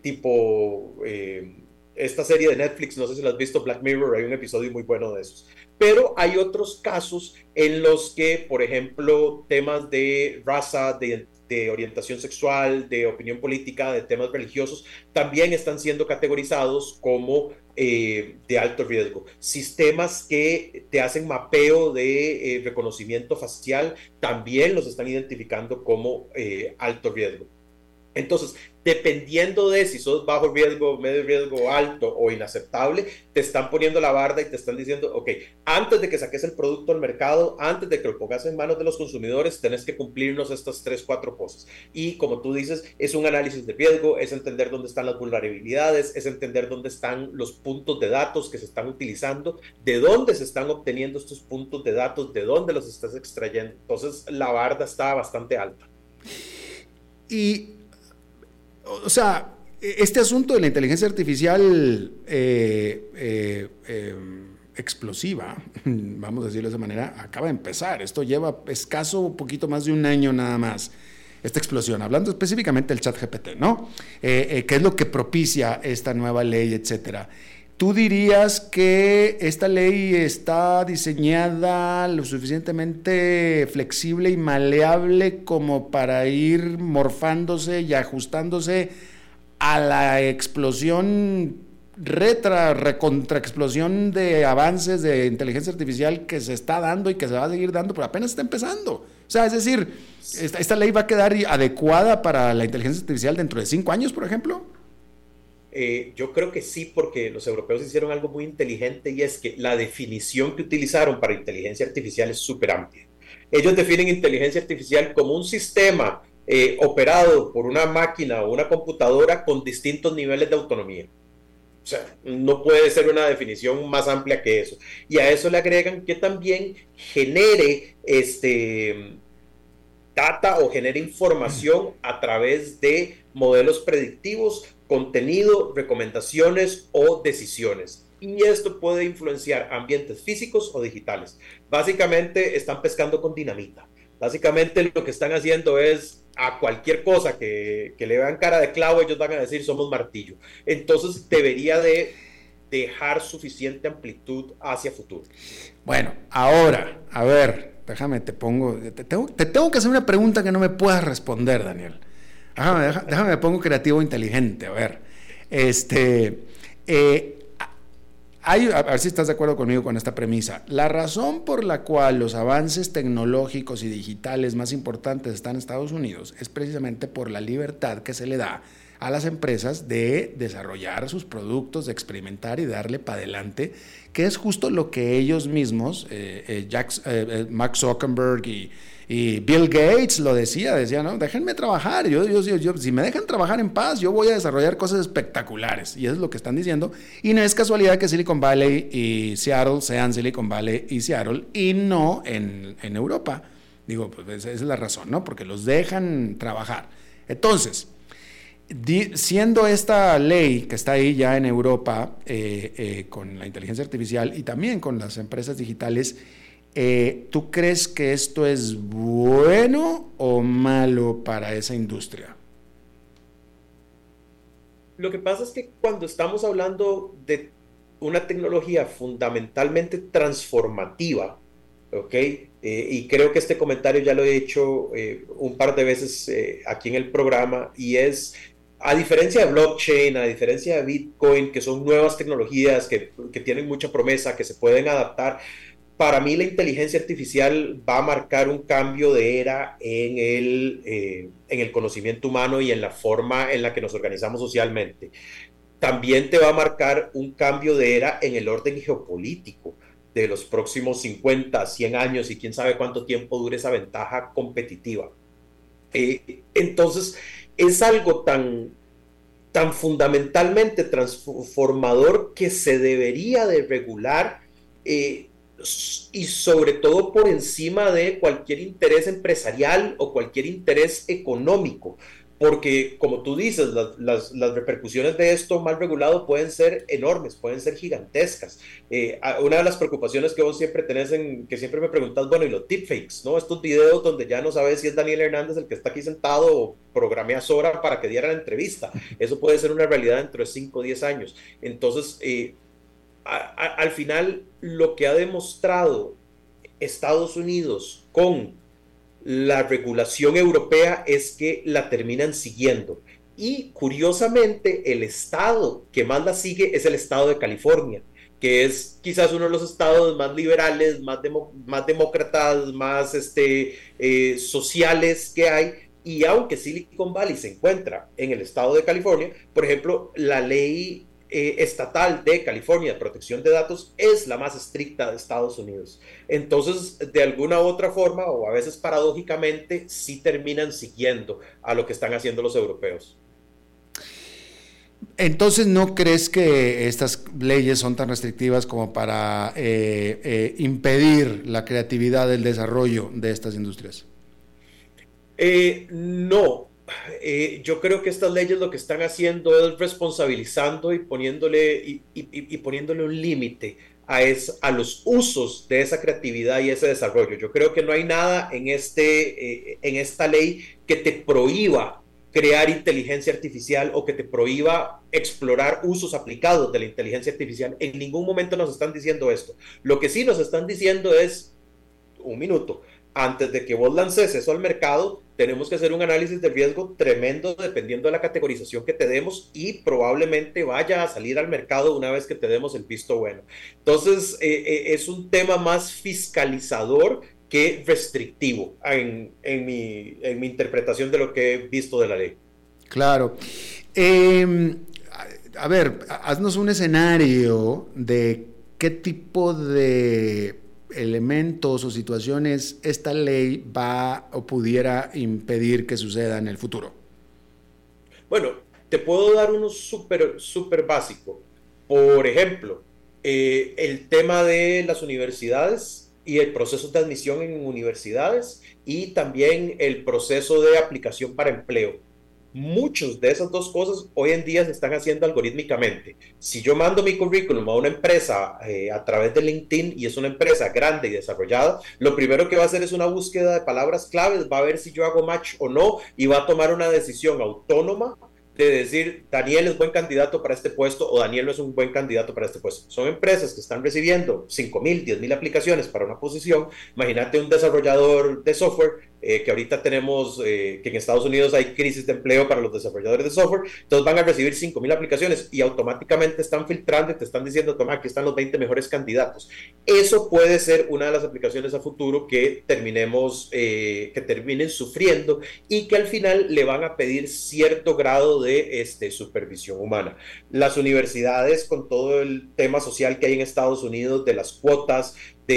esta serie de Netflix, no sé si la has visto, Black Mirror, hay un episodio muy bueno de esos. Pero hay otros casos en los que, por ejemplo, temas de raza, de orientación sexual, de opinión política, de temas religiosos, también están siendo categorizados como de alto riesgo. Sistemas que te hacen mapeo de reconocimiento facial también los están identificando como alto riesgo. Entonces, dependiendo de si sos bajo riesgo, medio riesgo, alto o inaceptable, te están poniendo la barda y te están diciendo, ok, antes de que saques el producto al mercado, antes de que lo pongas en manos de los consumidores, tenés que cumplirnos estas 3, 4 cosas. Y como tú dices, es un análisis de riesgo, es entender dónde están las vulnerabilidades, es entender dónde están los puntos de datos que se están utilizando, de dónde se están obteniendo estos puntos de datos, de dónde los estás extrayendo. Entonces, la barda está bastante alta. Y o sea, este asunto de la inteligencia artificial explosiva, vamos a decirlo de esa manera, acaba de empezar. Esto lleva escaso un poquito más de un año nada más, esta explosión, hablando específicamente del ChatGPT, ¿no? ¿Qué es lo que propicia esta nueva ley, etcétera? ¿Tú dirías que esta ley está diseñada lo suficientemente flexible y maleable como para ir morfándose y ajustándose a la explosión, recontraexplosión de avances de inteligencia artificial que se está dando y que se va a seguir dando, pero apenas está empezando? O sea, es decir, ¿esta ley va a quedar adecuada para la inteligencia artificial dentro de 5 años, por ejemplo? Yo creo que sí, porque los europeos hicieron algo muy inteligente, y es que la definición que utilizaron para inteligencia artificial es súper amplia. Ellos definen inteligencia artificial como un sistema operado por una máquina o una computadora con distintos niveles de autonomía. sea, no puede ser una definición más amplia que eso. Y a eso le agregan que también genere data o genere información a través de modelos predictivos, contenido, recomendaciones o decisiones. Y esto puede influenciar ambientes físicos o digitales. Básicamente están pescando con dinamita. Básicamente lo que están haciendo es a cualquier cosa que le vean cara de clavo, ellos van a decir somos martillo. Entonces debería de dejar suficiente amplitud hacia futuro. Bueno, ahora, a ver, déjame, te tengo que hacer una pregunta que no me puedas responder, Daniel. Déjame, me pongo creativo e inteligente, a ver. A ver si estás de acuerdo conmigo con esta premisa. La razón por la cual los avances tecnológicos y digitales más importantes están en Estados Unidos es precisamente por la libertad que se le da a las empresas de desarrollar sus productos, de experimentar y darle para adelante, que es justo lo que ellos mismos, Mark Zuckerberg y Bill Gates lo decía, ¿no? Déjenme trabajar, yo, si me dejan trabajar en paz, yo voy a desarrollar cosas espectaculares, y eso es lo que están diciendo, y no es casualidad que Silicon Valley y Seattle sean Silicon Valley y Seattle, y no en Europa. Digo, pues esa es la razón, ¿no? Porque los dejan trabajar. Entonces, siendo esta ley que está ahí ya en Europa, con la inteligencia artificial y también con las empresas digitales, ¿tú crees que esto es bueno o malo para esa industria? Lo que pasa es que cuando estamos hablando de una tecnología fundamentalmente transformativa, ¿ok? Y creo que este comentario ya lo he hecho un par de veces aquí en el programa, y es, a diferencia de blockchain, a diferencia de Bitcoin, que son nuevas tecnologías que tienen mucha promesa, que se pueden adaptar, para mí la inteligencia artificial va a marcar un cambio de era en el conocimiento humano y en la forma en la que nos organizamos socialmente. También te va a marcar un cambio de era en el orden geopolítico de los próximos 50, 100 años y quién sabe cuánto tiempo dure esa ventaja competitiva. Entonces, es algo tan fundamentalmente transformador que se debería de regular, y sobre todo por encima de cualquier interés empresarial o cualquier interés económico, porque como tú dices, las repercusiones de esto mal regulado pueden ser enormes, pueden ser gigantescas. Una de las preocupaciones que vos siempre tenés, que siempre me preguntas, bueno, y los deepfakes, ¿no? Estos videos donde ya no sabes si es Daniel Hernández el que está aquí sentado o programé a Sora para que diera la entrevista. Eso puede ser una realidad dentro de 5 o 10 años. Entonces, al final, lo que ha demostrado Estados Unidos con la regulación europea es que la terminan siguiendo. Y curiosamente, el estado que más la sigue es el estado de California, que es quizás uno de los estados más liberales, más demócratas, más sociales que hay. Y aunque Silicon Valley se encuentra en el estado de California, por ejemplo, la ley estatal de California de protección de datos es la más estricta de Estados Unidos. Entonces, de alguna u otra forma, o a veces paradójicamente, sí terminan siguiendo a lo que están haciendo los europeos. Entonces, ¿no crees que estas leyes son tan restrictivas como para impedir la creatividad del desarrollo de estas industrias? No. Yo creo que estas leyes lo que están haciendo es responsabilizando y poniéndole un límite a los usos de esa creatividad y ese desarrollo. Yo creo que no hay nada en esta ley que te prohíba crear inteligencia artificial o que te prohíba explorar usos aplicados de la inteligencia artificial. En ningún momento nos están diciendo esto. Lo que sí nos están diciendo es, un minuto, antes de que vos lances eso al mercado, tenemos que hacer un análisis de riesgo tremendo dependiendo de la categorización que te demos y probablemente vaya a salir al mercado una vez que te demos el visto bueno. Entonces, es un tema más fiscalizador que restrictivo en mi interpretación de lo que he visto de la ley. Claro. A ver, haznos un escenario de qué tipo de elementos o situaciones esta ley va o pudiera impedir que suceda en el futuro. Bueno, te puedo dar uno súper básico. Por ejemplo, el tema de las universidades y el proceso de admisión en universidades y también el proceso de aplicación para empleo. Muchas de esas dos cosas hoy en día se están haciendo algorítmicamente. Si yo mando mi currículum a una empresa a través de LinkedIn y es una empresa grande y desarrollada, lo primero que va a hacer es una búsqueda de palabras claves, va a ver si yo hago match o no y va a tomar una decisión autónoma de decir, Daniel es buen candidato para este puesto o Daniel no es un buen candidato para este puesto. Son empresas que están recibiendo 5,000, 10,000 aplicaciones para una posición. Imagínate un desarrollador de software, que ahorita tenemos, que en Estados Unidos hay crisis de empleo para los desarrolladores de software, entonces van a recibir 5,000 aplicaciones y automáticamente están filtrando y te están diciendo, toma, aquí están los 20 mejores candidatos. Eso puede ser una de las aplicaciones a futuro que terminen sufriendo y que al final le van a pedir cierto grado de supervisión humana. Las universidades, con todo el tema social que hay en Estados Unidos, de las cuotas,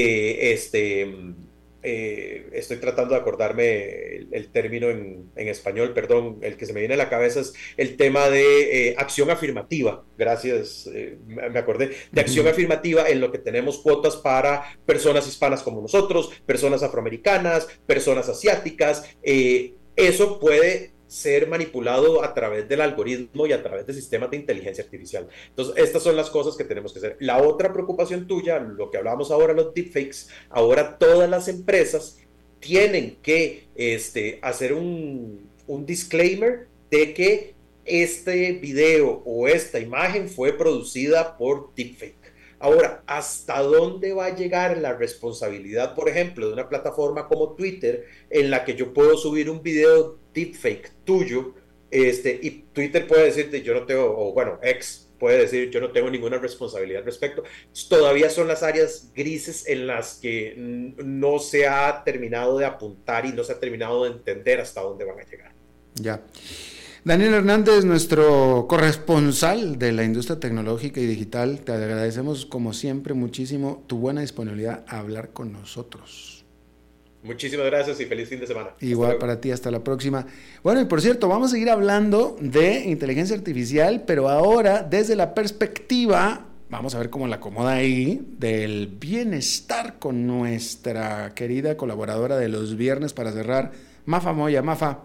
estoy tratando de acordarme el término en español, perdón, el que se me viene a la cabeza es el tema de acción afirmativa, gracias, me acordé, de acción afirmativa en lo que tenemos cuotas para personas hispanas como nosotros, personas afroamericanas, personas asiáticas, eso puede ser manipulado a través del algoritmo y a través de sistemas de inteligencia artificial. Entonces, estas son las cosas que tenemos que hacer. La otra preocupación tuya, lo que hablábamos ahora, los deepfakes, ahora todas las empresas tienen que hacer un disclaimer de que este video o esta imagen fue producida por deepfake. Ahora, ¿hasta dónde va a llegar la responsabilidad, por ejemplo, de una plataforma como Twitter, en la que yo puedo subir un video deepfake tuyo, y Twitter puede decirte, yo no tengo, o bueno, X puede decir, yo no tengo ninguna responsabilidad al respecto? Todavía son las áreas grises en las que no se ha terminado de apuntar y no se ha terminado de entender hasta dónde van a llegar. Ya. Daniel Hernández, nuestro corresponsal de la industria tecnológica y digital, te agradecemos como siempre muchísimo tu buena disponibilidad a hablar con nosotros. Muchísimas gracias y feliz fin de semana. Igual para ti, hasta la próxima. Bueno, y por cierto, vamos a seguir hablando de inteligencia artificial, pero ahora desde la perspectiva, vamos a ver cómo la acomoda ahí, del bienestar con nuestra querida colaboradora de los viernes para cerrar, Mafa Moya. Mafa.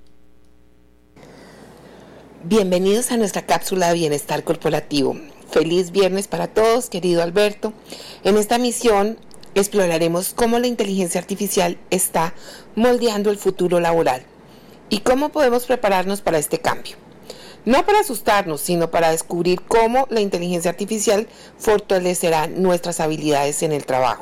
Bienvenidos a nuestra cápsula de bienestar corporativo. Feliz viernes para todos, querido Alberto. En esta misión exploraremos cómo la inteligencia artificial está moldeando el futuro laboral y cómo podemos prepararnos para este cambio. No para asustarnos, sino para descubrir cómo la inteligencia artificial fortalecerá nuestras habilidades en el trabajo.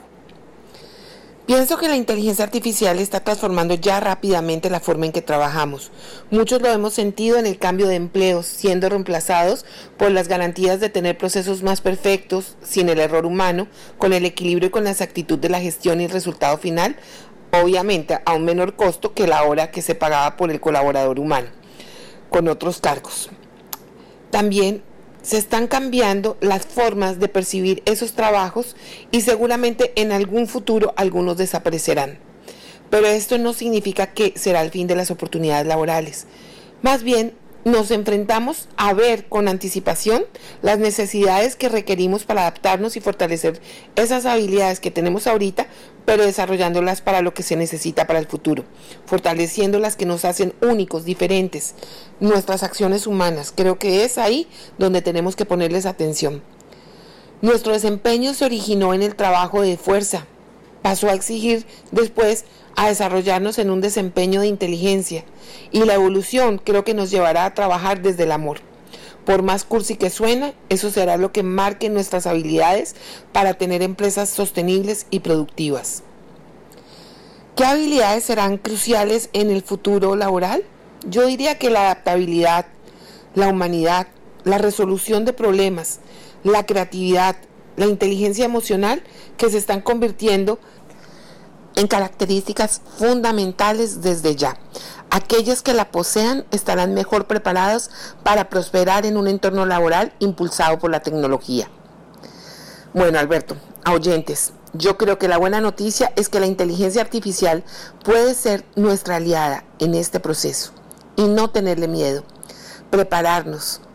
Pienso que la inteligencia artificial está transformando ya rápidamente la forma en que trabajamos. Muchos lo hemos sentido en el cambio de empleos, siendo reemplazados por las garantías de tener procesos más perfectos, sin el error humano, con el equilibrio y con la exactitud de la gestión y el resultado final, obviamente a un menor costo que la hora que se pagaba por el colaborador humano, con otros cargos. También se están cambiando las formas de percibir esos trabajos y seguramente en algún futuro algunos desaparecerán. Pero esto no significa que será el fin de las oportunidades laborales. Más bien, nos enfrentamos a ver con anticipación las necesidades que requerimos para adaptarnos y fortalecer esas habilidades que tenemos ahorita, pero desarrollándolas para lo que se necesita para el futuro, fortaleciendo las que nos hacen únicos, diferentes, nuestras acciones humanas. Creo que es ahí donde tenemos que ponerles atención. Nuestro desempeño se originó en el trabajo de fuerza, pasó a exigir después a desarrollarnos en un desempeño de inteligencia, y la evolución creo que nos llevará a trabajar desde el amor. Por más cursi que suena, eso será lo que marque nuestras habilidades para tener empresas sostenibles y productivas. ¿Qué habilidades serán cruciales en el futuro laboral? Yo diría que la adaptabilidad, la humanidad, la resolución de problemas, la creatividad, la inteligencia emocional, que se están convirtiendo en características fundamentales desde ya. Aquellos que la posean estarán mejor preparados para prosperar en un entorno laboral impulsado por la tecnología. Bueno, Alberto, a oyentes, yo creo que la buena noticia es que la inteligencia artificial puede ser nuestra aliada en este proceso y no tenerle miedo, prepararnos,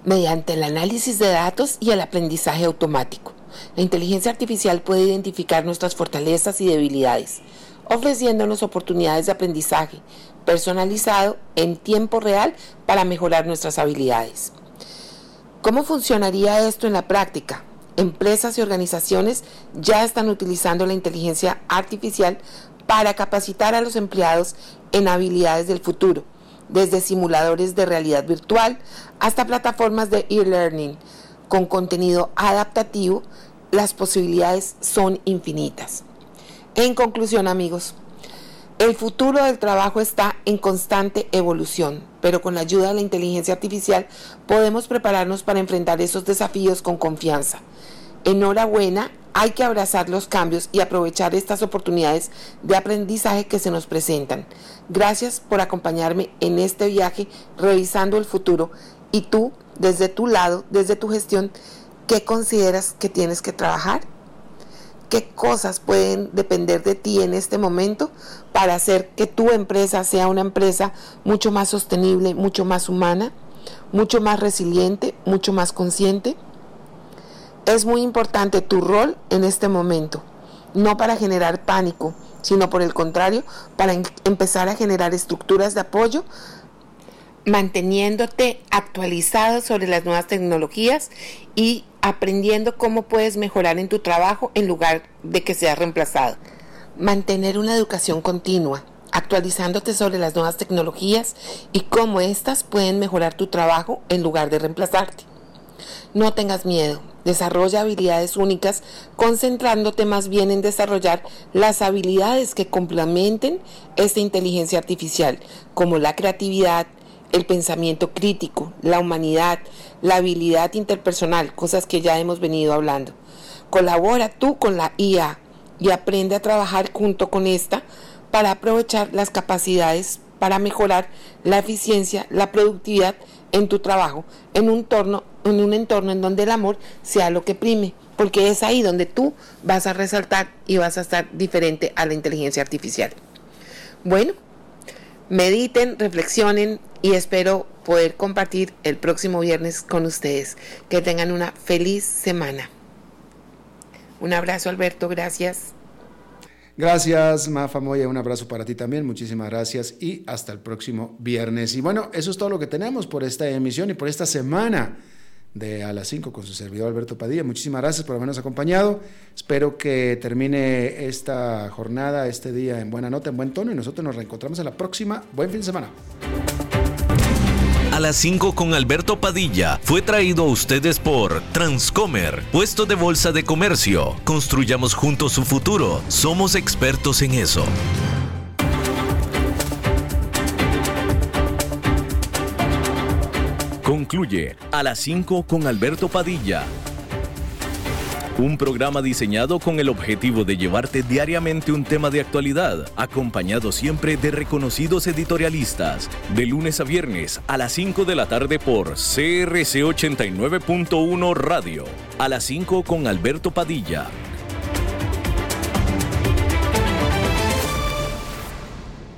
mediante el análisis de datos y el aprendizaje automático. La inteligencia artificial puede identificar nuestras fortalezas y debilidades, ofreciéndonos oportunidades de aprendizaje personalizado en tiempo real para mejorar nuestras habilidades. ¿Cómo funcionaría esto en la práctica? Empresas y organizaciones ya están utilizando la inteligencia artificial para capacitar a los empleados en habilidades del futuro, desde simuladores de realidad virtual hasta plataformas de e-learning con contenido adaptativo. Las posibilidades son infinitas. En conclusión, amigos, el futuro del trabajo está en constante evolución, pero con la ayuda de la inteligencia artificial podemos prepararnos para enfrentar esos desafíos con confianza. Enhorabuena, hay que abrazar los cambios y aprovechar estas oportunidades de aprendizaje que se nos presentan. Gracias por acompañarme en este viaje revisando el futuro. Y tú, desde tu lado, desde tu gestión, ¿qué consideras que tienes que trabajar? ¿Qué cosas pueden depender de ti en este momento para hacer que tu empresa sea una empresa mucho más sostenible, mucho más humana, mucho más resiliente, mucho más consciente? Es muy importante tu rol en este momento, no para generar pánico, sino por el contrario, para empezar a generar estructuras de apoyo, manteniéndote actualizado sobre las nuevas tecnologías y aprendiendo cómo puedes mejorar en tu trabajo en lugar de que seas reemplazado. Mantener una educación continua, actualizándote sobre las nuevas tecnologías y cómo éstas pueden mejorar tu trabajo en lugar de reemplazarte. No tengas miedo, desarrolla habilidades únicas, concentrándote más bien en desarrollar las habilidades que complementen esta inteligencia artificial, como la creatividad, el pensamiento crítico, la humanidad, la habilidad interpersonal, cosas que ya hemos venido hablando. Colabora tú con la IA y aprende a trabajar junto con esta para aprovechar las capacidades para mejorar la eficiencia, la productividad en tu trabajo, en un entorno en donde el amor sea lo que prime, porque es ahí donde tú vas a resaltar y vas a estar diferente a la inteligencia artificial. Bueno, mediten, reflexionen y espero poder compartir el próximo viernes con ustedes. Que tengan una feliz semana. Un abrazo, Alberto, gracias. Gracias, Mafa Moya, un abrazo para ti también, muchísimas gracias y hasta el próximo viernes. Y bueno, eso es todo lo que tenemos por esta emisión y por esta semana de A las 5 con su servidor Alberto Padilla. Muchísimas gracias por habernos acompañado. Espero que termine esta jornada, este día en buena nota, en buen tono y nosotros nos reencontramos en la próxima. Buen fin de semana. A las 5 con Alberto Padilla fue traído a ustedes por Transcomer, puesto de bolsa de comercio. Construyamos juntos su futuro. Somos expertos en eso. Concluye A las 5 con Alberto Padilla. Un programa diseñado con el objetivo de llevarte diariamente un tema de actualidad, acompañado siempre de reconocidos editorialistas, de lunes a viernes a las 5 de la tarde por CRC 89.1 Radio. A las 5 con Alberto Padilla.